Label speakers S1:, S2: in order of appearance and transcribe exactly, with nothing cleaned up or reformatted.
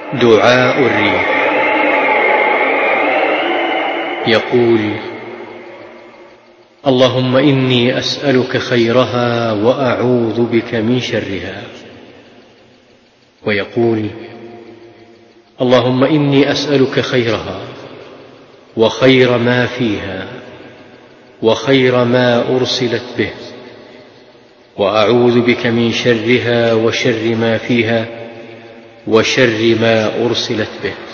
S1: دعاء الريح. يقول: اللهم إني أسألك خيرها وأعوذ بك من شرها. ويقول: اللهم إني أسألك خيرها وخير ما فيها وخير ما أرسلت به، وأعوذ بك من شرها وشر ما فيها وشر ما أرسلت به.